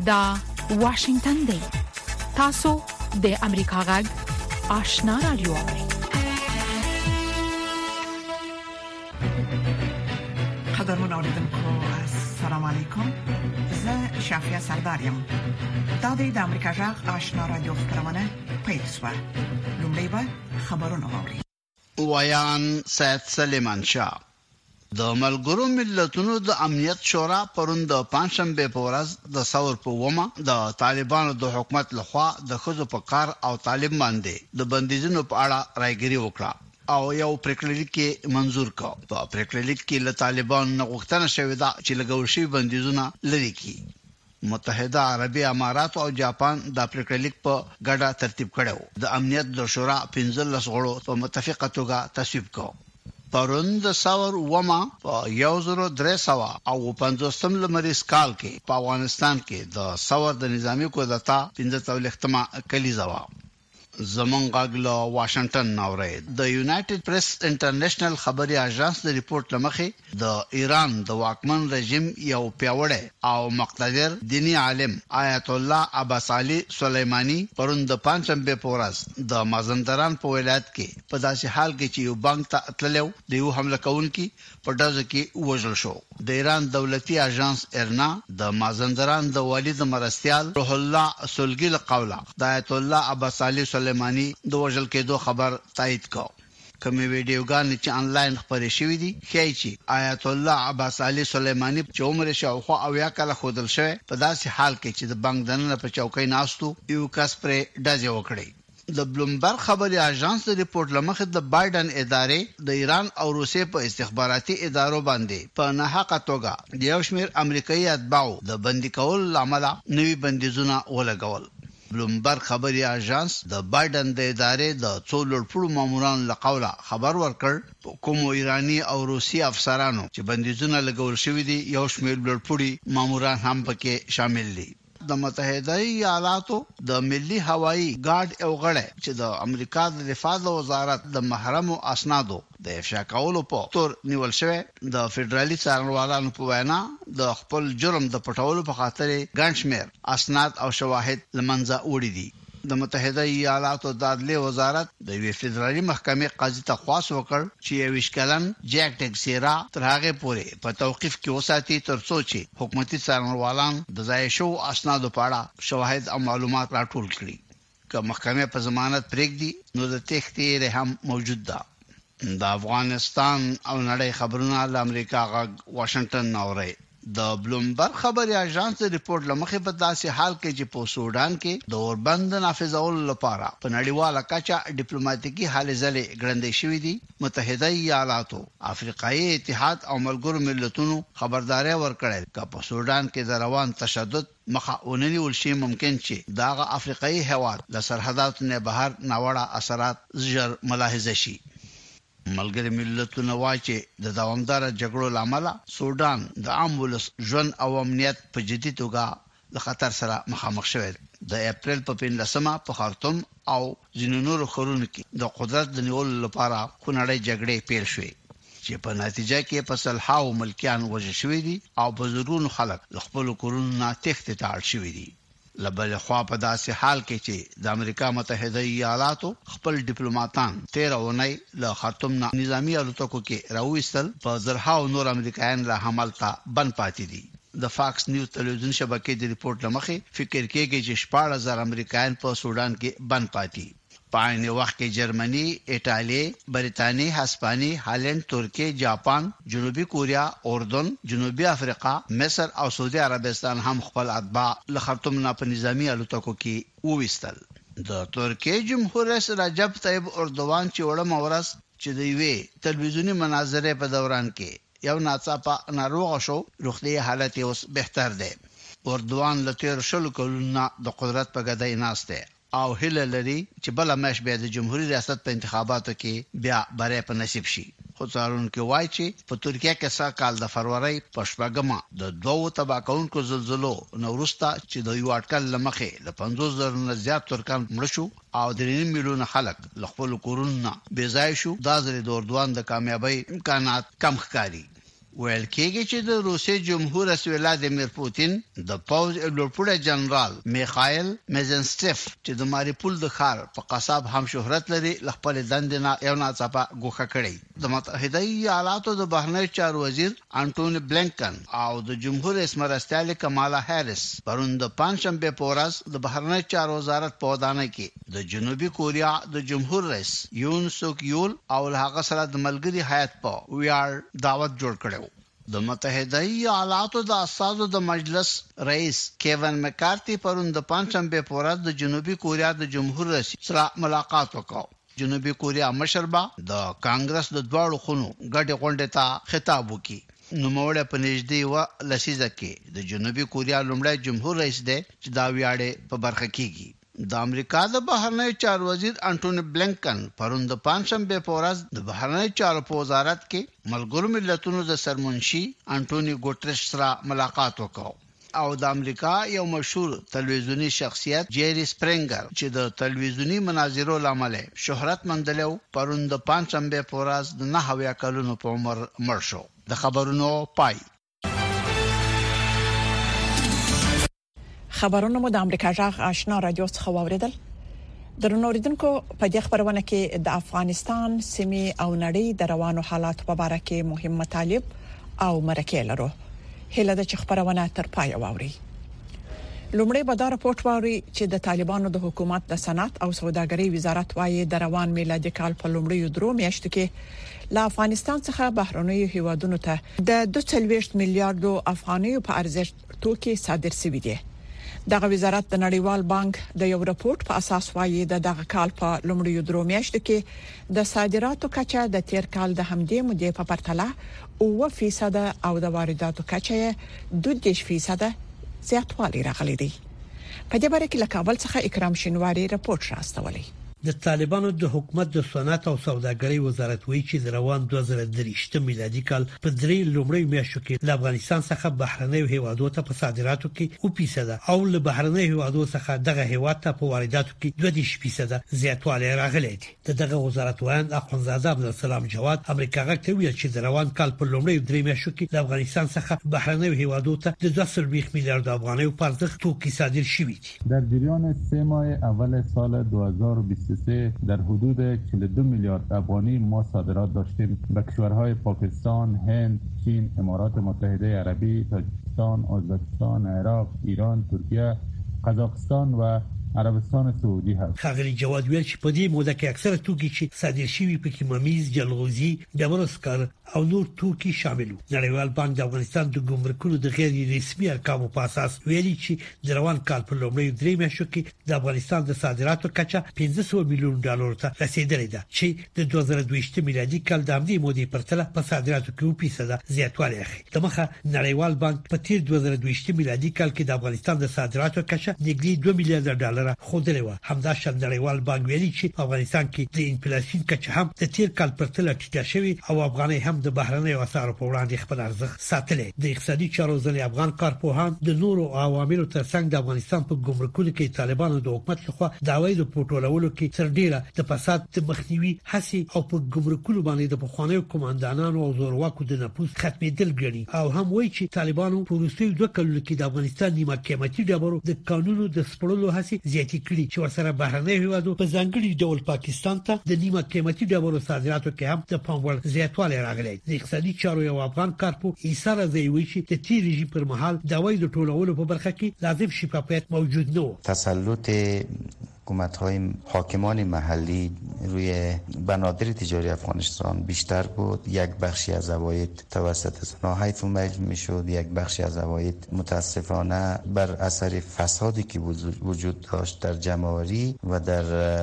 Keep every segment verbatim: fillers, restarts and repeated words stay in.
دا واشنگتن دی. تاسو د امریکا غږ آشنا رادیو اورئ. قدرمن اوریدونکو السلام علیکم. زه شافیا سردارم. دا د امریکا غږ آشنا رادیو خبرونه پیښه. لومړی به خبرونه واوري. ویان سید سلیمان شاه. د ملګرو ملتونو د امنیت شورا پرون د پنځشنبه په ورځ د ثور په ومه د طالبانو د حکومت لخوا د خزو په کار او طالب باندې د بندیزونو په اړه رايګري وکړه او یو پریکړلیک کې منزور کړ. په پریکړلیک کې له طالبانو غوښتنه شوې ده چې لګول شوی بندیزونه لري کړي. متحده عربی امارات او جاپان د پریکړلیک په ګډه ترتیب کړو. د امنیت د شورا پنځلس غړو په متفقه توګه تصویب کړ. پرون د ثور وما په یو زرو درې سوه او پنځوستم لمریز کال کې په افغانستان کې د ثور د نظامی کودتا پنځه څلوېښتمه کلیزه و. زمونږ غاګلو واشنگټن ناوړې د یونایټډ پریس انټرنیشنل خبري اژانس د ریپورت لمخې د ایران د واکمن رژیم یو پیاوړی او مقتدر دینی عالم آیت الله عباس علي سلیمانی پرون د پنځشنبه په ورځ د مازندران په ولایت کې په داسې حال کې چې یو بانک ته تللو د یو حمله کوونکي په ډزه کې وژل شو. د ایران دولتي اژانس ارنا د مازندران د والد مرستيال روح الله سلګل قوله د آیت الله عباس علي سلیمانی د وژل کېدو خبر تایید کړ. کومې ویډیوګانې چې انلاین خبرې شوې دي ښیي چې آیت الله عباس علي سلیمانی چې عمر شاوخوا اویا کاله خودل شوی په داسې حال کې چې د بانک دننه په چوکۍ ناستو یو کس پرې ډزې وکړي. د بلومبرګ خبري اژانس د ریپورت لمخې د بایدن ادارې د ایران او روسیې په استخباراتي ادارو باندې په ناحقه توګه د یو شمېر امریکایي اتباعو د بندي کولو لامل نوي بندیزونه ولګول. بلومبرګ خبري اژانس د بایدن د ادارې د څو لوړپوړو مامورانو له قوله خبر ورکړ کوم ایرانی او روسي افسرانو چې بندیزونه لګول شوی دي یو شمېر لوړپوړي ماموران هم پکې شامل دي. د متحده ایالاتو د ملي هوایي ګارد او غړي چې د امریکا د دفاع وزارت د محرم او اسنادو د افشا کولو په تور نیول شوی د فدرالي څارنوالانو په وینا د خپل جرم د پټولو په خاطر ګنشمیر اسناد او شواهد لمنځه وړي دي. د متحده ایالاتو د عدلیې وزارت د وی فدرالي محکمې قاضي ته خواست وکړ چې یو وشکلن جیک ټکسیرا تر هغه پورې په توقيف کې وساتي تر څو چې حکومتي څارنوالان د ځای شو اسنادو په اړه شواهد او معلومات راټول کړي. که محکمې په ضمانت پرېږدي نو د تختې هم موجود ده. د افغانستان او نړۍ خبرونه له امریکا غږ واشنگټن ناوړي. د بلومبرګ خبري اژانس د ریپورت لمخې په داسې حال کې چې په سودان کې د اوربند نافذولو لپاره په نړیواله کچه ډیپلوماټیکي هلې ځلې ګړندې شوې دي. متحده ایالاتو افریقایي اتحاد او ملګرو ملتونو خبرداري ورکړې چې په سودان کې د روان تشدد مخه ونیول شي ممکن چې داغه افریقایي هواد له سرحداتو نه بهر ناوړه اثرات زر ملاحظه شي. ملګری ملتونه وايي چې د دوامدار جګړو لامل سودان د عام ولس ژوند او امنیت په جدي توګه د خطر سره مخامخ شوی. د اپریل په پنځلسمه په خرطوم او ځینو نورو ښارونو کې د قدرت د نیولو لپاره خونړۍ جګړې پیل شوې چې په نتیجه کې په سلهاو ملکیان وژل شوي دي او په زرګونو خلک له خپل کورونو نه تښتې ته اړ شوي دي. لبل خوا په داسې حال کې چې د امریکا متحده ایالاتو خپل ډیپلوماټان تیر اونۍ له خرطوم نه نظامی الوتکو کې راوېستل په زرهاو نور امریکایان له حملته بند پاتې دي. د فاکس نیوز تلویزیون شبکې د ریپورت لمخې فکر کېږي چې شپږ هزار امریکایان په سودان کې بند پاتې. په عین وخت کې جرمني، ایټالیا، بریتانیا، هسپاني، هالند، ترکیه، جاپان، جنوبي کوریا، اردن، جنوبي افریقا، مصر او سعودي عربستان هم خپل اتباع له خرطوم نه په نظامی الوتکو کې وویستل. د ترکیه جمهور رئیس رجب طیب اردوغان چې وړم اورس چې د یوې تلویزیونی مناظره په دوران کې یو ناڅاپه ناروغ شو، روغتي حالت یې اوس بهتر دی. اردوغان له تیر شلو کلونو د قدرت په ګدای ناشته او هله لري چې بل مېش بیا د جمهوریت ریاست په انتخاباتو کې بیا بری په نصیب شي. خو څارونکو وایي چې په ترکیه کې سا کال د فروری په شپږمه د دوو تباکونکو زلزلو نورستا چې د یو اټکل لمخې ل پنځوس زره نه زیات ترکان مړ شو او درې میلیون خلک له خپل کورونو بې ځای شو. دا ځل د اردوغان د کامیابی امکانات کم ښکاري. ویل کېږي چې د روسي جمهور رئیس ولادیمیر پوتین د پوز لوړپوړی جنرال میخایل میزنسټف چې د ماریپول د ښار په قصاب هم شهرت لري خپل دندنه یو ناڅاپه ګوښه کړی. د متحده ایالاتو د بهرنی چارو وزیر انټونی بلینکن او د جمهور رئیس مرستیال کمالا هریس پرون د پنځشنبه په ورځ د بهرنی چارو وزارت په ودانۍ کې د جنوبي کوریا د جمهور رئیس یون سوک یول او هغه سره د ملګری هیات په ویار دعوت جوړ کړو. د متحده ایالاتو د اساسو د مجلس رئیس کیون مکارتی پرون د پنځشنبه په ورځ د جنوبي کوریا د جمهور رئیس سره ملاقات وکړ. جنوبي کوریا مشربا د کانګرس د دواړو خونو ګډه غونډه ته خطاب وکړي. نو موړه په نږدې و لسیزه کې د جنوبي کوریا لومړی جمهور رئیس دی چې دا ویاړې په برخه کېږي. د امریکا د بهرنی چارو وزیر انټونی بلینکن پرون د پنځشنبه په ورځ د بهرنی چارو په وزارت کې ملګرو ملتونو د سرمنشي انټونی ګوتریش سره ملاقات وکړ او د امریکا یو مشهور تلویزیونی شخصیت جيري سپرینګر چې د تلویزیونی مناظرو لامل شهرت مندلو پرون د پنځشنبه په ورځ د نه هویا کلونو په عمر مړ شو. د خبرونو پای. خبرونه مو د امریکا جغ آشنا رادیو څخه واوریدل. درنو اوریدونکو په دې خبرونه کې د افغانستان سیمې او نړۍ د روانو حالات په اړه کې مهم مطالب او مرکې لرو. هله د خبرونه تر پای واوري. لومړی به دا راپورټ واوري چې د طالبانو د حکومت د صنعت او سوداګرۍ وزارت وايي د روان میلادي کال په لومړیو درو میاشتو کې له افغانستان څخه بهرنیو هیوادونو ته د دوه سوه میلیارډ افغانیو په ارزښت توکي صادر شوي دي. دغه وزارت د نړیوال بانک د یو راپورټ په اساس وايي د دغه کال په لومړیو درو میاشتو کې د صادراتو کچه د تیر کال د همدې مودې په پرتله اوه فیصد او د وارداتو کچه دوه دېرش فیصد زیاتوالی راغلی دی. په دې باره کې له کابل څخه اکرام شینواری راپورټ راستولی. د طالبانو د حکومت د صنعت او سوداګرۍ وزارت وایي چې د روان دوه زره درې میلادي کال په درې لومړی میاشتو کې له افغانستان څخه بهرنیو هیوادو ته په صادراتو کې او فیصد او له بهرنیو هیوادو څخه دغه هیواد ته په وارداتو کې دوه دېرش فیصد زیاتوالی راغلی دی. دغه وزارت وایي اخوندزاده عبدالسلام جواد امریکا غږ ته ویل چې د روان کال په لومړی درې میاشتو کې له افغانستان څخه بهرنیو هیوادو ته د دوه سوه میلیارد افغانیو په ارزښت توکي صادر شوي دي. در جریان سه ماه اول سال دو هزار و بیست و سه در حدود چهل و دو میلیارد افغانی ما صادرات داشتیم به کشورهای پاکستان، هند، چین، امارات متحده عربی، تاجیکستان، ازبکستان، عراق، ایران، ترکیه، قزاقستان و عربستان سعودي هست. خغلی جواد ویل چې په دې موده کې اکثره توکي چې صادر شوي پکې ممیز، جلغوزي، ډبرو سکر او نور توکي شامل وو. نړیوال بانک د افغانستان د ګمرکونو د غیر رسمي ارقامو په اساس ویلي چې د روان کال په لومړیو درې میاشتو کې د افغانستان د صادراتو کچه پنځه سوه میلیون ډالر ته رسیدلې ده چې د دوه زره دوه میلادي کال د همدې مودې پرتله په صادراتو کې اوه فیصد زیاتوالی اخی. دمخه نړیوال بانک په تیر دوه زره دوه میلادي کال کې د افغانستان د صادراتو کچه نږدې دوه میلیارډ ډالر خودلې و. همدا شان نړیوال بانک ویلي چې افغانستان کې د انفلیشن کچه هم د تیر کال پرتله ټیټه شوې او افغاني هم د بهرنیو اسعارو په وړاندې خپل ارزښت ساتلی. د اقتصادي چارو ځلې افغان کارپوهان د نورو عواملو ترڅنګ د افغانستان په ګمرکونو کې طالبانو د حکومت لخوا د عوایدو په ټولولو کې تر ډیره د فساد د مخنیوي هڅې او په ګمرکونو باندې د پخوانیو کمانډانانو او زورواکو د نفوذ ختمېدل ګڼي او هم وایي چې طالبانو په وروستیو دوه کلونو کې د افغانستان نیمه قیمتي ډبرو د قانونو د سپړلو هڅې زیاتې کړي چې ورسره بهرنیو هیوادو په ځانګړي ډول پاکستان ته د نیمه قیمتي ډبرو صادراتو کې هم د پام وړ زیاتوالی راغلی. د اقتصادي چارو یو افغان کارپو عیسی رضایی وایي چې د تیر رژیم پر مهال د عوایدو ټولولو په برخه کې لازم شفافیت موجود نه و. تسلط حکومت‌های حاکمان محلی روی بنادر تجاری افغانستان بیشتر بود. یک بخشی از عواید توسط صنایع حیف و میل میشد، یک بخشی از عواید متاسفانه بر اثر فسادی که وجود داشت در جمع‌آوری و در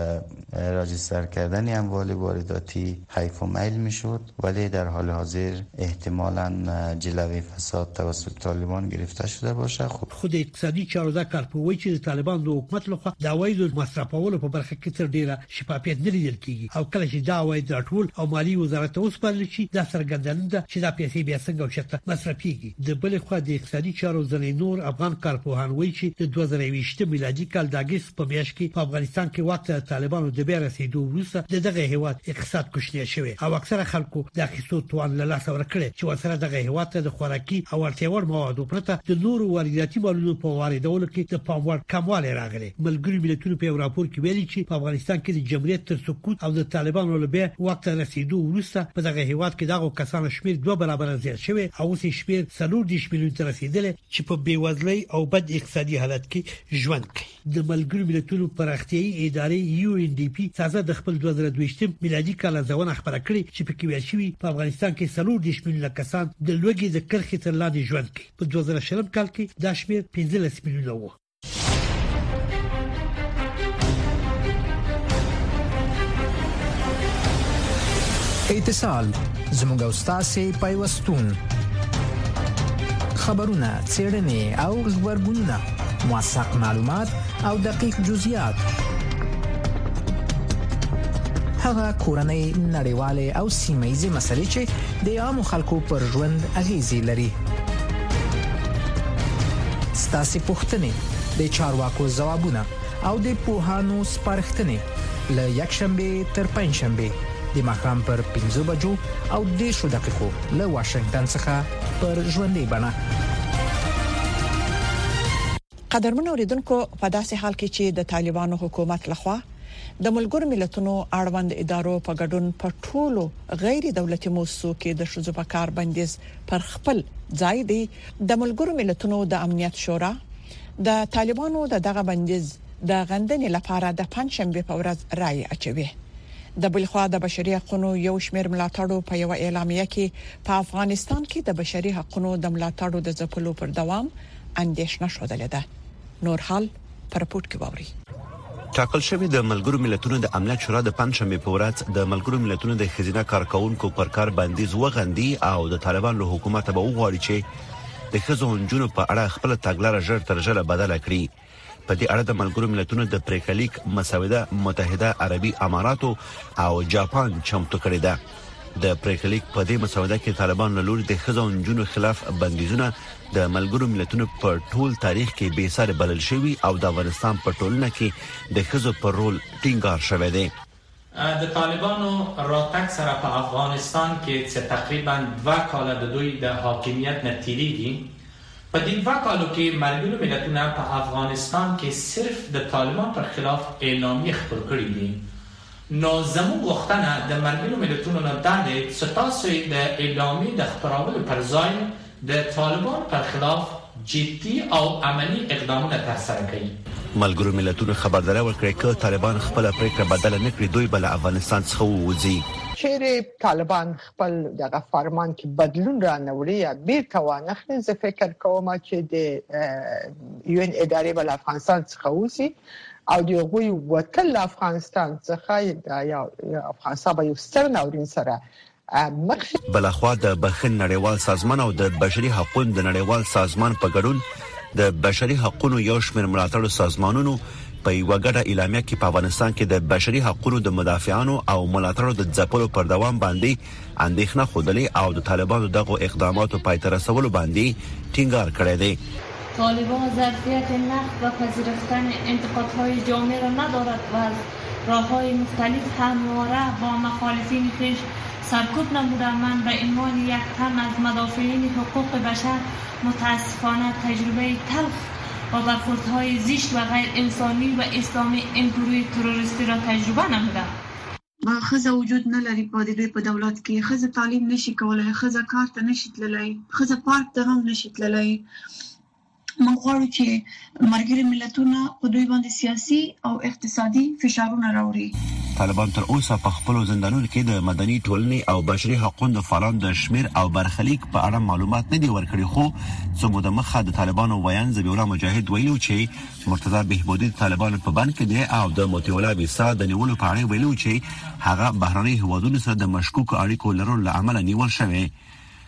راجستر کردن اموال وارداتی حیف و میل میشد، ولی در حال حاضر احتمالاً جلوه فساد توسط طالبان گرفته شده باشه. خود خود اقتصادی چارواکر په وایي چې طالبان د حکومت لخوا د عوایدو مصرفولو په برخه کې تر ډیره شفافیت نه لیدل کیږي او کله چې دا عواید راټول او مالی وزارت اوسپارل شي دا څرګندونه ده چې دا پیسې بیا څنګه او چېرته مصرفيږي. د بل خوا د اقتصادي چارو ځنې نور افغان کارپوهان وایي چې د دوه زره یوولسم میلادي کال د اگست په میاشت کې په افغانستان کې وخت طالبانو د بیا رسیدو وروسته دغه هیواد اقتصاد کوچنی شوی او اکثره خلکو د اخیستو توان له لاسه ورکړي چې ورسره دغه هیواد ته د خوراکي او اړتیاوړ موادو پرته د نورو وارداتي مالونو په واردولو کې د پاموړ کموالی راغلی. ملګری ملتونو په راپور کې ویلي چې په افغانستان کې د جمهوریت تر سقوط او د طالبانو له بیا وخت رسیدو وروسته په دغه هیواد کې دغه کسانو شمیر دوه برابر زیات شوی او اوس شمیر څلور دیش میلیون ته رسیدلی چې په بیوزلۍ او بد اقتصادي حالت کې ژوند کوي. د ملګری ملتونو پراختیايي ادارې یو ان ډي پی تازه د خپل دوه زره دویشتم میلادي کال ځوان خبره کړې چې په کې ویل شوی په افغانستان کې څلور دیش میلیون کسان د لوږې د کرښې تر لاندې ژوند کوي. په دوه زره شلم کال کې دا شمیر پنځلس میلیونه و. اتصال زموږ استاد پیوستون خبرونه څېړنې او خبرونه موثق معلومات او دقیق جزئیات هغه کورنۍ نړیواله او سیمه‌یزه مسلې چې د عامو خلکو پر ژوند اغیزې لري. ستاسو پوښتنې د چارواکو ځوابونه او د پوهانو سپارښتنې له یکشنبه تر پنځشنبه د ماښام پر پنځه بجو او دیشو دقیقو له واشنگټن څخه پر ژوندۍ بڼه. قدرمن اوریدونکو په داسې حال کې چې د طالبانو حکومت لخوا د ملګرو ملتونو اړوند ادارو په ګډون په ټولو غیر دولتي موسسو کې د شذو په کار بندیز پر خپل ځای دی، د ملګرو ملتونو د امنیت شورا د طالبانو د دغه بندیز د غندنې لپاره د پنځشنبه په ورځ رائے اچوي. د بلخوا د بشري حقوقو یو شمېر ملاتړو په یو اعلامیه کې په افغانستان کې د بشري حقوقو د ملاتړو د ځپلو پر دوام اندېښنه شوه ده. نور حال پر رپورت کې ووري. ټاکل شوی د ملګرو ملتونو د امنیت شورا د پنځشنبه په ورځ د ملګرو ملتونو د خزینه کارکونکو پر کار بندیز وغندي او د طالبان له حکومت به وغواړي چې د خزو انجونو په اړه خپل تګلارې ژر تر ژره بدله کړي. په دې اړه د ملګرو ملتونو د پریکلیک مسوده متحده عربي اماراتو او جاپان چمتو کړی ده. د پریکلیک په دې مسوده کې طالبان له لوري د خزو انجونو خلاف بندیزونه د ملګرو ملتونو په ټول تاریخ کې بې ساري بلل شوی او د افغانستان په ټولنه کې د خزو پر رول ټینګار شوی دی. د طالبانو راتګ سره په افغانستان کې چې تقریبا دوه کاله د دوی د حاکمیت نه تیریږي، په دې دوه کالو کې ملګرو ملتونو په افغانستان کې صرف د طالبان پر خلاف اعلامیه خپل کړی دي. نو زموږ غوښتنه د ملګرو ملتونو نه ده چې تاسو د اعلامیې د خپرولو پر ځای د طالبان پر خلاف جدي او عملی اقدامونه ترسره کړي. ملګرو ملتونو خبرداري ورکړه چې طالبان خپل پریکړه بدل نه کړي، دوی بل افغانستان څخه ووځي. چیرې طالبان خپل دغه فرمان کې بدلون رانوړي یا بیرته وانخلي، زه فکر کوم چې د یو ان ادارې بل افغانستان څخه وځي او د غوي وکیل افغانستان څخه یا افغانستان به یو ستر ناورین سره مخ. بلخوا د بخښن نړیوال سازمان او د بشري حقوقو د نړیوال سازمان په ګډون د بشري حقوقو یو شمېر ملاتړو سازمانونو په یو غټه اعلامیه کې په افغانستان کې د بشري حقوقو د مدافعانو او ملاتړو د ځپلو پر دوام باندې اندېښنه خوده او د طالبانو دغه اقداماتو پای ته رسولو باندې ټینګار کړی دی. طالبان ظرفیت نقد و پذیرفتن انتقادهای جامعه را ندارد و از راه‌های مختلف همواره با مخالفین خویش سرکوب نموده. من به عنوان یک تن از مدافعین حقوق بشر متاسفانه تجربه تلخ و برخوردهای زشت و غیر انسانی و اسلامی این گروه تروریستی را تجربه نموده. خزه وجود نه لري په دې په دولت کې، خزه تعلیم نشي کولای، خزه کار ته نشي تللی، خزه پارک ته هم نشي تللی. موږ غواړو چې ملګري ملتونه په دوی باندې سیاسي او اقتصادي فشارونه راوړي. طالبان تر اوسه په خپل زندانونو کې د مدني ټولنې او بشري حقوقو د فعالانو د شمیر او برخلیک په اړه معلومات نه دي ورکړي، خو څو د مخه د طالبانو ویان ذبیح الله مجاهد ویلو چې مرتضی بهبودي طالبانو په بند کې دی او د موتی الله بیسا د نیولو په اړه ویلو چې هغه بهرني هوادونو سره د مشکوک اړیکو لرلو لامل نیول شوی.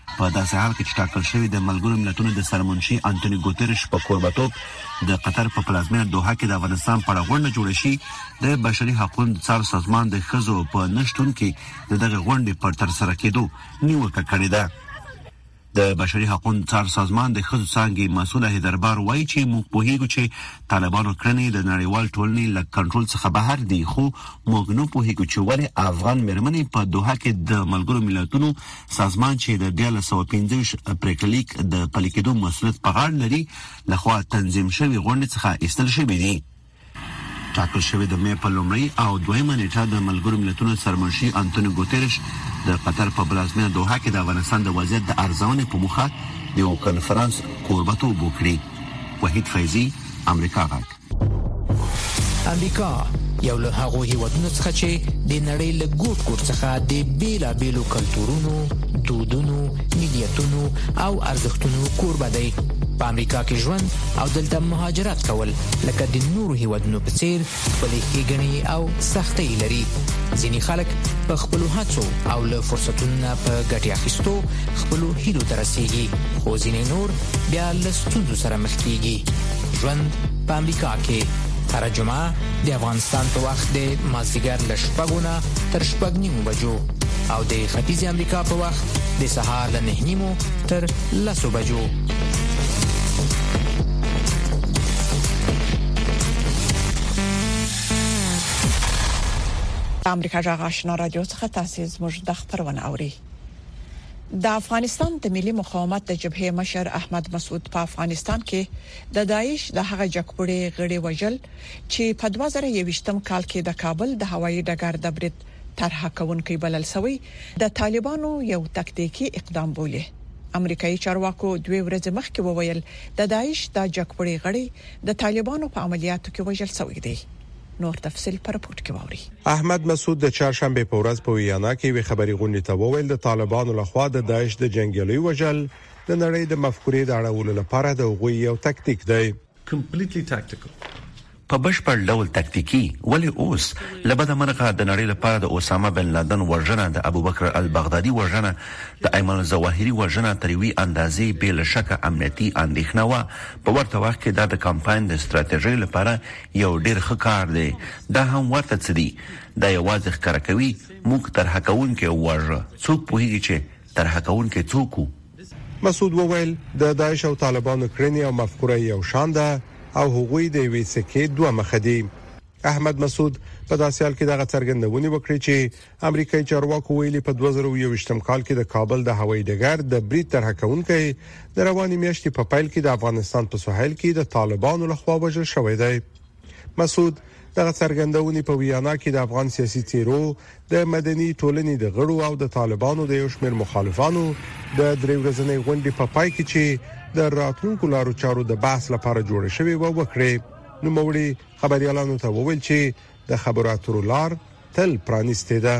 په داسې حال کې چې ټاکل شوی د ملګرو ملتونو د سرمنشي انټونی ګوتریش په کوربتوب د قطر په پلازمینه دوحه کې د افغانستان په اړه غونډه جوړه شي، د بشري حقوقو د څار سازمان د ښځو په نشټون کې د دغه غونډې پر تر سره کېدو نیوکه کړې ده. د بشري حقوقو څار سازمان د ښځو څانګې مسؤل هیدربار وایي چې موږ پوهیږو چې طالبانو کړنې د نړیوال ټولنې له کنټرول څخه بهر دي، خو موږ نه پوهیږو چې ولې افغان مېرمنې په دوحه کې د ملګرو ملتونو سازمان چې د ډیل سو پنځه ویشت پریکلیک د پلي کېدو مسؤلیت په غاړه لري لخوا تنظیم شوی غونډې څخه ایستل شوی دي. ټاکل شوی د مې په لومړۍ او دویمه نیټه د ملګرو ملتونو سرمنشي انټونی ګوتریش د قطر په پلازمینه دوحه کې د افغانستان د وضعیت د ارزونې په موخه د یو کنفرانس کوربتوب وکړي. وحید فیضي، امریکا غږ. امریکا یو له هغو هیوادونو څخه چې د نړۍ له ګوټ ګوټ څخه د بیلابیلو کلتورونو، دودونو، ملیتونو او ارزښتونو کوربه دی. په امریکا کې ژوند او دلته مهاجرت کول لکه د نورو هیوادونو په څیر خپلې ښېګڼې او سختۍ لري. ځینې خلک په خپلو هڅو او له فرصتونو نه په ګټې اخیستو خپلو هیلو ته رسیږي، خو ځینې نور بیا له ستونزو سره مخ کیږي. ژوند په امریکا کې هر جمعه د افغانستان په وخت د مازدیګر له شپږو نه تر شپږ نیمو بجو او د ختیځې امریکا په وخت د سهار له نهه نیمو تر لسو بجو. امریکا جغ آشنا رادیو څخه تاسو زموږ د خبرونه اوري. د افغانستان د ملي مقاومت د جبهې مشر احمد مسعود په افغانستان کې د داعش د هغه جګپړې غړي وژل چې په دوه زره یوویشتم کال کې د کابل د هوایي ډګر د برید طرحه کوونکي بلل شوی د طالبانو یو تکتیکی اقدام بوله. امریکایي چارواکو دوی ورځې مخکې وویل د داعش د جګپړې غړي د طالبانو په عملیاتو کې وژل شوی دی. نور تفصیل پر راپورټ کې ووري. احمد مسعود د چهارشنبه په ورځ په ویانا کې وی خبري غونډه ته وویل د طالبانو لخوا د داعش د جنگیالي وژل د نړۍ د مفکورې د اړولو لپاره د غوي یو تکتیک دی. کمپلیټلی ټاکټیکل په بشپړ ډول تکتیکی، ولی اوس لبد مرغه د نړۍ لپاره د اسامه بن لادن ورژنه، د ابوبکر البغدادي ورژنه، د ایمن الظواهری ورژنه تروي اندازې بل شک امنیتي اندېښنه و. په ورته وخت کې د کمپاین د ستراتیژي لپاره یو ډیر ښه کار دی. دا هم ورته څه دی، دا یوازې ښکار کوي موږ تر حکوون کې ورژه څوک پوهیږي چې تر حکوون کې څوک. مسعود وویل د داعش او طالبانو کړنې او مفکوره یو شان ده او هغوی د وی سکه دوه مخ دي. احمد مسعود په داسې حال کې دغه څرګندونه وکړه چې امریکایي چارواکو ویلي په دوه زره یوویشتم کال کې د کابل د هوایي ډګر د برید طرحه کوونکي د رواني میاشتې په پیل کې د افغانستان په ساحل کې د طالبانو لخوا وژل شوی دی. مسعود دغه څرګندونه په ویانا کې د افغان سیاسي څیرو، د مدني ټولنې د غړو او د طالبانو د یو شمېر مخالفانو د درې ورځې غونډې په پای کې چې د راتلونکو لارو چارو د بحث لپاره جوړ شوی و وکړي. نو موري خبريالانو ته وویل چې د خبرو اترو لار تل پرانیسته ده.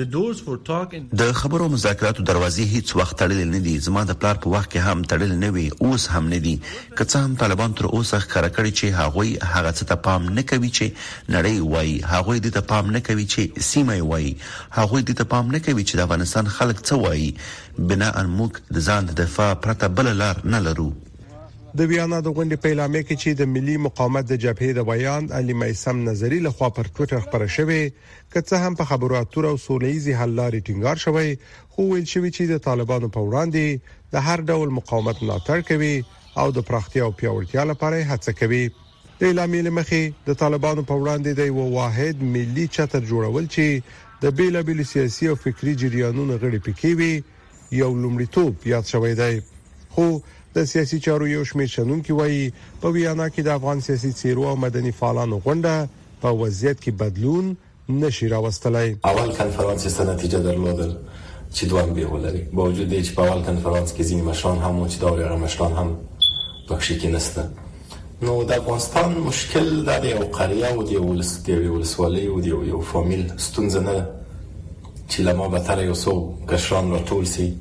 د خبرو مذاکراتو دروازې هیڅ وخت تړلې نه دي. زما د پلار په وخت کې هم تړلې نه وي، اوس هم نه دي. که څه هم طالبان تر اوسه ښکارا کړی چې هغوی هغه څه ته پام نه کوي چې نړۍ وایي، هغوی دې ته پام نه کوي چې سیمه وایي، هغوی دې ته پام نه کوي چې د افغانستان خلک څه وایي. بنا ان موږ د ځان د دفاع پرته بل لار نه لرو. د ویانا د غونډې په اعلامیه کې چې د ملي مقاومت د جبهې د بیان علي میسم نظری لخوا پر ټوئیټر خبره شوې، که څه هم په خبرو اترو او سولېزي حل لارې ټینګار شوی، خو ویل شوی چې د طالبانو په وړاندې د هر ډول مقاومت ملاتړ کوي او د پراختیا او پیاوړتیا لپاره هڅه کوي. د اعلامیې لمخې د طالبانو په وړاندې د یو واحد ملي چتر جوړول چې د بیلابیل سیاسي او فکری جریانونو غړي پکې وي یو لومړیتوب یاد شوی دی. خو د سیاسي چارو یو شمېر شنونکي وایي په ویانا کې د افغان سیاسي څیرو او مدني فعالانو غونډه په وضعیت کې بدلون نشي راوستلای. اول کنفرانس ست نتیجه درلودل چې دوام به ولري، با وجود دې چې په اول کنفرانس کې ځینې مشران هم چې دا هغه مشران هم پکې کې نشته. نو د افغانستان مشکل د یو قریه او د یو ولسوالۍ او د یو فامیل ستونزه نه چې لمو به تر یو څو کشران راټول سي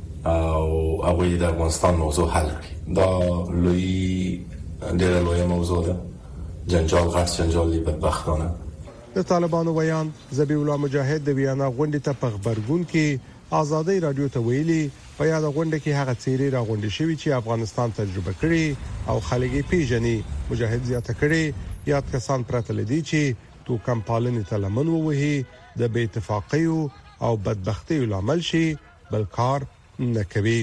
او هغه د افغانستان موضوع حل کړي. دا لوی ډېر لوی موضوع ده، جنجال غټ جنجال بدبختانه. د طالبانو ویان ذبیح الله مجاهد د ویانا غونډې ته په خبرګون کې آزادۍ رادیو ته ویلي په یاد غونډه کې هغه چیرې راغونډې شوې چې افغانستان تجربه کړي او خلګي پیژني. مجاهد زیاته کړي یاد کسان پرته لدی چې تو کم پالنې ته لمن ووهي د بې اتفاقۍ او بدبختۍ لامل شي بل کار نه کوي.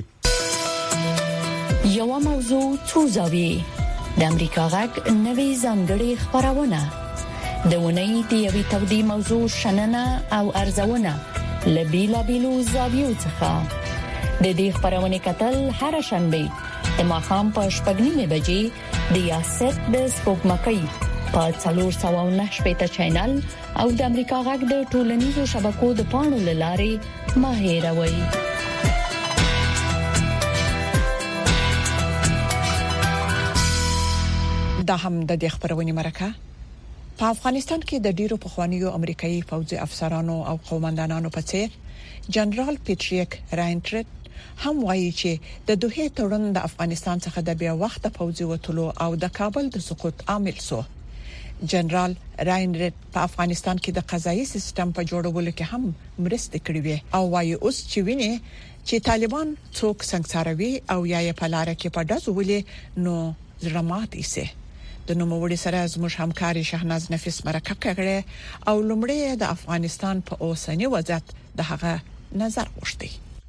یو موضوع څو زاویې د امریکا غږ نوې ځانګړې خبرونه د ونې د یوې تودې موضوع شننه او ارزونه لبیلا بیلو زاویو څخه د دې خبرونه کتل هر شنبه د ماښام په شپږ نیمه بجې د یاست د سپوږمکۍ په څلور سوه او نهه شپږ چینل او د امریکا غږ د ټولنیزو شبکو د پاڼو لارې ماهیروي. دا هم د دې خبرونه مرکه په افغانستان کې د ډیرو پخوانیو امریکایي فوجي افسرانو او قوماندانانو په څیر جنرال پیټریک راینټرټ هم وایي چې د دوه تړون د افغانستان څخه د بیا وخت فوجي وټلو او د کابل د سقوط عامل شو. جنرال راینټرټ په افغانستان کې د قضایي سیستم په جوړولو کې هم مرسته کړې وي او وایي اوس چې ویني چې طالبان څوک څنګه او یا یې په لار کې په داسې ولې نو زرمات یې د نوموړي سره زموږ همکاري شهناز نفیس مرکه کړې او لومړی د افغانستان په اوسنی وضعیت د هغه نظر غوښتي.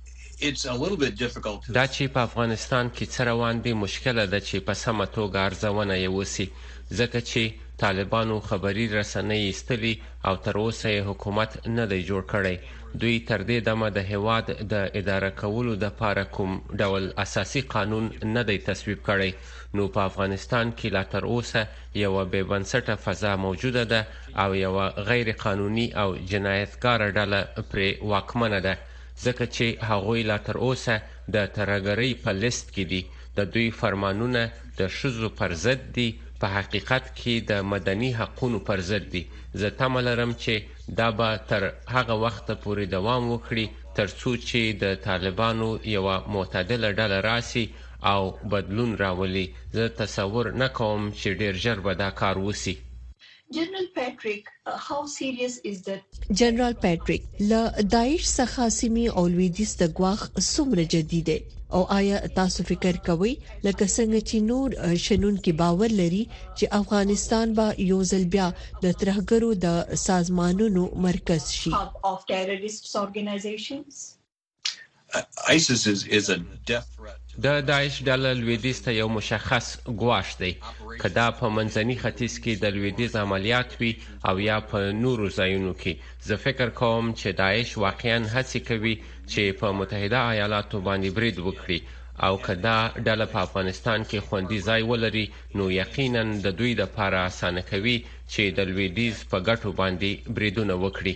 دا چې په افغانستان کې څه روان دي مشکله ده چې په سمه توګه ارزونه یې وسی ځکه چې طالبانو خبري رسنۍ ایستلي او تر اوسه یې حکومت نه دی جوړ کړی. دوی تر دې دمه د هواد د اداره کولو د لپاره کوم ډول اساسي قانون نه دی تصویب کړی. نو په افغانستان کې لا تر اوسه یو بې بنسټه فضا موجوده ده او یو غیر قانوني او جنایتکار ډله پرې واکمنه ده ځکه چې هغوی لا تر اوسه د ترهګرۍ په لیست کې دي. د دوی فرمانونه د ښځو پر ضد دي، په حقیقت کې د مدني حقوقو پر ضد دي. زه تمه لرم چې دا به تر هغه وخت پورې دوام وکړي تر څو چې د طالبانو یو معتدله ډله راسي او بدلون راولي. زه تصور نه کوم چې ډیر ژر به دا کار وسی. جنرال پیټریک how serious is that جنرال پیټریک له داعش څخه سیمې او لویدیځ د ګواښ څومره جدي دی او آیا تاسو فکر کوئ لکه څنګه چې نور شنونکي باور لري چې افغانستان به یو ځل بیا د ترهګرو د سازمانونو مرکز شي؟ of terrorist organizations ISIS is is a death threat. د داعش ډله لویدیځ ته یو مشخص ګواښ دی. که دا په منځني ختیځ کې د لویدیځ عملیات وي او یا په نورو ځایونو کې، زه فکر کوم چې داعش واقعا هڅه کوي چې په متحده ایالاتو باندې برید وکړي او که دا ډله په افغانستان کې خوندي ځای ولري نو یقینا د دوی لپاره اسانه کوي چې د لویدیځ په ګټو باندې بریدونه وکړي.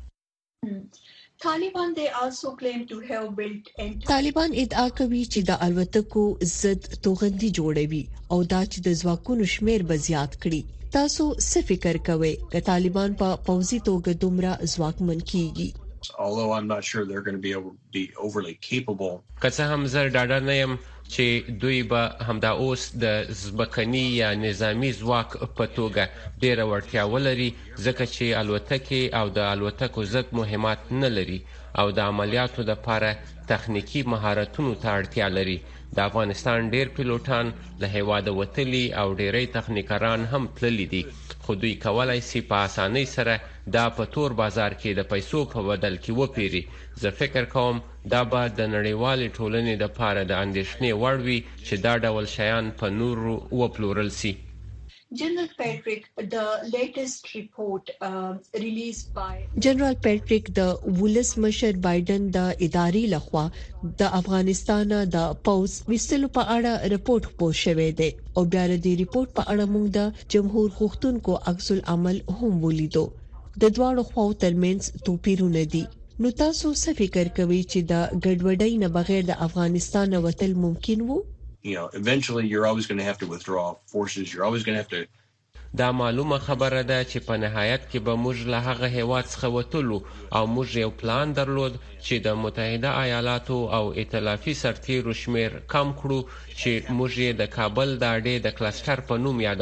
طالبان they also claim to have built طالبان ادعا کوي چې د الوتکو ضد توغندي جوړوي او دا چې د ځواکونو شمیر به زیات کړي. تاسو څه فکر کوئ چې طالبان په پوځي توګه دومره ځواکمن کیږي؟ although I'm not sure they're going to be able to be overly capable. که څه هم زه ډاډه نه یم چې دوی به همدا اوس د ځمکني یا نظامی ځواک په توګه ډیره وړتیا ولري ځکه چې الوتکې او د الوتکو ضد مهمات نه لري او د عملیاتو لپاره تخنیکی مهارتونو ته اړتیا لري. د افغانستان ډیر پیلوټان له هیواده وتلي او ډیری تخنیکران هم تللي دي، خو دوی کولای شي په اسانۍ سره دا په تور بازار کې د پیسو په بدل کې وپیري. زه فکر کوم دا به د نړیوالې ټولنې لپاره د اندېښنې وړ وي چې دا ډول شیان په نورو وپلورل شي. General Patrick, the latest report uh, released by جنرال پیټریک د ولسمشر بایدن د ادارې لخوا د افغانستان د پوز وستلو په اړه رپورت خپور شوی دی او بیا د ریپورت په اړه موږ د جمهور غوښتونکو عکس العمل هم ولیدو. د دواړو خواو ترمنځ توپیرونه دي. نو تاسو څه فکر کوئ چې د ګډوډۍ نه بغیر د افغانستان وتل ممکن وو؟ You know, eventually you're always going to have to withdraw forces. You're always going to have to دا معلومه خبره ده چې په نهایت کې به موږ له هغه هیواد څخه وتلو او موږ یو پلان درلود چې د متحده ایالاتو او ائتلافي سرتیرو شمیر کم کړو چې موږ یې د کابل د اډې د کلستر په نوم یادوه.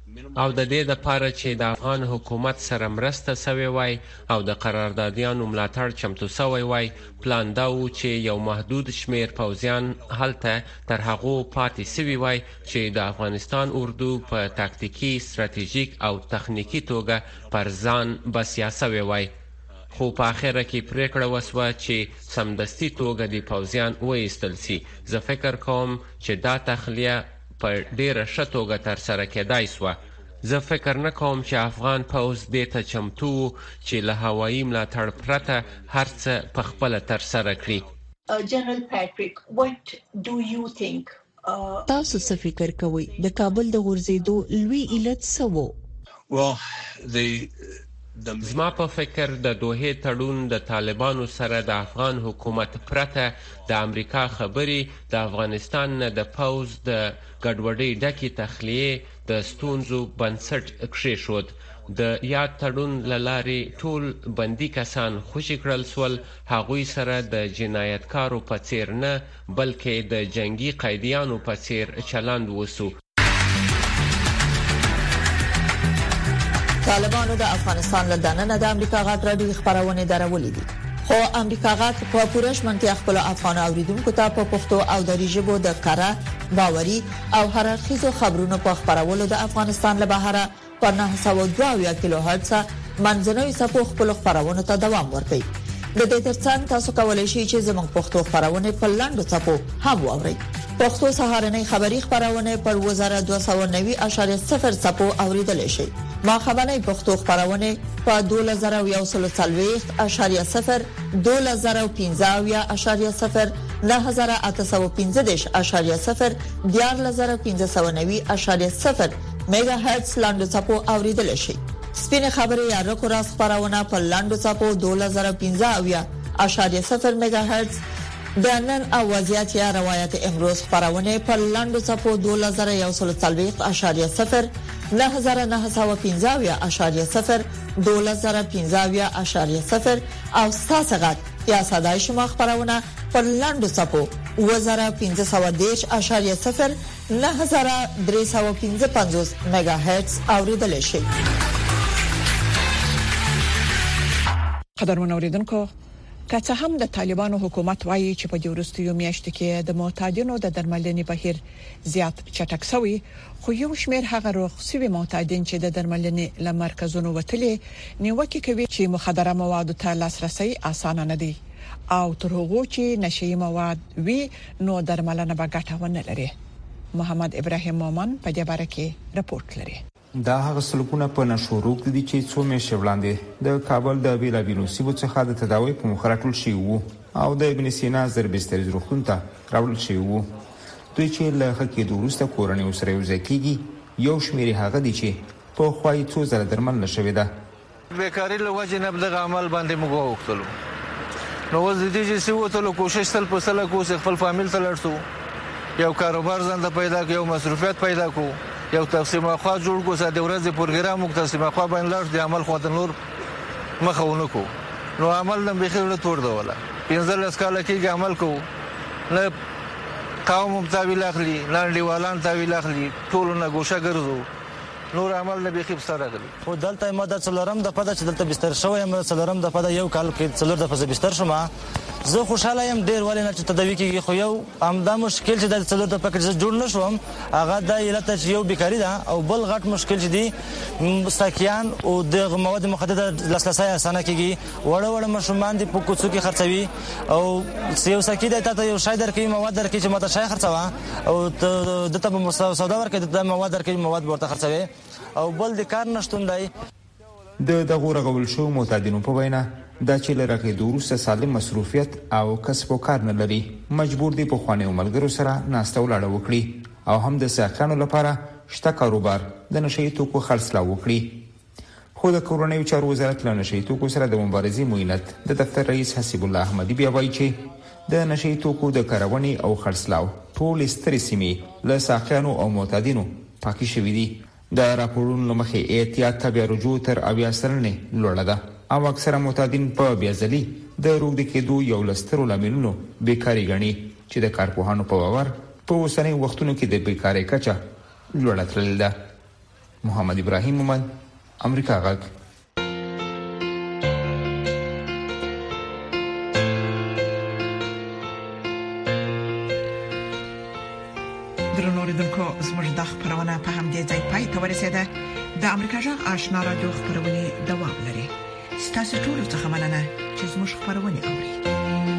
او د دې لپاره چې د افغان حکومت سره مرسته سوې وای او د قراردادیانو ملاتړ چمتو سوی وای، پلان دا و چې یو محدود شمیر پوځیان هلته تر هغو پاتې سوي وای چې د افغانستان اردو په تاکتیکي، ستراتیژیک او تخنیکي توګه پر ځان بسیا سوی وای. خو په اخره کې پریکړه وسوه چې سمدستي توګه د پوځیان وایستل سي. زه فکر کوم چې دا تخلیه په ډیره ښه توګه ترسره کېدای سوه. زه فکر نه کوم چې افغان پوځ دې ته چمتو و چې له هوایي ملاتړ پرته هر څه په خپله ترسره کړي. جنرال پیټریک، what do you think? تاسو څه فکر کوئ؟ د کابل د غورځېدو لوی علت څه و؟ well, the زما په فکر د دوحې تړون د طالبانو سره د افغان حکومت پرته د امریکا خبرې د افغانستان نه د پوځ د ګډوډۍ ډکې تخلیې د ستونزو بنسټ کېښود. د یاد تړون له لارې ټول بندي کسان خوشي کړل سول، هغوی سره د جنایتکارو په څیر نه بلکې د جنگي قیدیانو په څیر چلند وسو. طالبانو د افغانستان له دننه د امریکا غږ راډیو خبرونه درولې دي، خو امریکا غږ په پوره شمنتیا خپل افغان اوریدونکو ته په پښتو او دری ژبه د کاره، باوري او هر اړخیزو خبرونو په خبرولو د افغانستان له بهره په نه سوه دوه کیلو هرتز منځنوي څپو خپل خبرونه ته دوام ورکوي. د دې ترڅنګ تاسو کولای شئ چې زموږ پښتو خبرونه په لاندو څپو هم واورئ. پښتو سهارنۍ خبری خبرونه پر وزارت دوه سوه نوي اعشاریه صفر څپو اوریدل شي. ما خبرنۍ پښتو خبرونه په دوه زره یو سل څلوېښت اعشاریه صفر، دوه زره پنځه اعشاریه صفر، نه زره اته سوه پنځه دېرش اعشاریه صفر، دیارلس زره پنځه سوه نوي اعشاریه صفر میگا هرتز لاندو څپو اوریدل شي. سپینه خبره یا رکو راس خبرونه په لاندو څپو دوه زره پنځه اعشاریه صفر میگا هرتز، د نن او وضعیت یا روایت امروز خبرونه په لاندو څپو دوه زره یو سل څلوېښت اعشاریه صفر، نه زره نه سوه پنځه اعشاریه صفر، دوه زره پنځه اعشاریه صفر او ستاسو غږ یا صداي شما خبرونه په لاندو څپو اوه زره پنځه سوه دېرش اعشاریه صفر، نه زره درې سوه پنځه پنځوس میگا هرتز اوریدل شي. قدرمن اوریدونکو، که څه هم د طالبانو حکومت وایي چې په وروستیو میاشتو کې د معتادینو د درملنې بهیر زیات چټک شوی، خو یو شمېر هغه روغ شوي معتادین چې د درملنې له مرکزونو وتلي نیوکه کوي چې مخدره موادو ته لاسرسي اسانه نه دی او تر هغه چې نشي مواد وی نو درملنه به ګټه ونه لري. محمد ابراهیم مومن په دې باره کې رپورت لري. دا هغه سلوکونه په نشوروک دي چې څو میاشتې وړاندې د کابل د بیلابیلو سیمو څخه د تداوی په مخ راټول شوي وو او د ابن سینا زربستري روغتون ته راوړل شوي وو. دوی چې له ښه کېدو وروسته کورنۍ سره یوځای کېږي، یو شمېر هغه دي چې په خوا یې څو ځله درملنه شوې ده. بیکاري له وجې نه دغه عمل باندې موږ وغوښتلو، نو اوس د دې چې څه وتلو کوشش سل په سله کوو چې خپل فامیل ته لاړ شو، یو کاروبار ځان ته پیدا کړو، یو مصروفیت پیدا کړو، یو تقسیم خوا جوړ کو ساده ورځې پروګرام مو تقسیم خوا باندې لاړ دی عمل خو د نور مخاونه کو، نو عمل نه بخیر له تور دی ولا پنځه کال کې عمل کو نه قوم متابل اخلي، لاندې والان تابل اخلي، ټول نه ګوشه ګرځو، نور عمل نه بخیر سره غلي. خو دلته ماده څلورم د پده چې دلته بستر شوی یم، څلورم د پده یو کال کې څلور د پده بستر شوم. زه خوشاله یم ډیر ولې نه چې تداوی کیږي، خو یو همدا مشکل چې د څلور د پکې جوړ نشوم هغه د علت چې یو بیکاری ده او بل غټ مشکل چې دی مستکیان او د مواد مخدره لاسرسي اسانه کیږي. وړه وړه مشرومان دي په کوڅو کې خرڅوي او یو سکی د ته یو شای درکې مواد درکې چې ماته شای خرڅوا او د ته په سودا ورکې د مواد درکې مواد ورته خرڅوي او بل د کار نشټون دی. د دغه رغول شو معتادینو په وینا دا چې لرغه د وروسته سالم مصروفیت او کسب و کار نه لري، مجبور دي په خوانه ملګرو سره ناسته ولاړه وکړي او هم د ساکانو لپاره شته کاروبار د نشئی توکو خرڅلاو وکړي. خو د کورونیو چارو وزارت له نشئی توکو سره د مبارزې معینت د دفتر رئیس حسیب الله احمدی بیا وایي چې د نشئی توکو د کارونې او خرڅلاو ټول سترې سیمې له ساکانو او معتادینو پاکي شوې دي. د راپورونو مخې احتیاط ته بیا رجوع تر اویا سلنې لوړه ده او اکثره معتادین په بیازلي د روغ کېدو یو لسترو لاملونو بیکاری غني چې د کارپوهانو په باور په اوسنۍ وختونو کې د بیکاری کچه لوړه تللې ده. محمد ابراهیم مومند امریکا غږ. درنوریدونکو زموږ د خبرونه په همدې ځای پای ته ورسیده. د امریکا جغ آشنا رادیو خبرونه دوام لري. ستاسو ټول څه مننه چې زموږ خبرونه اوري.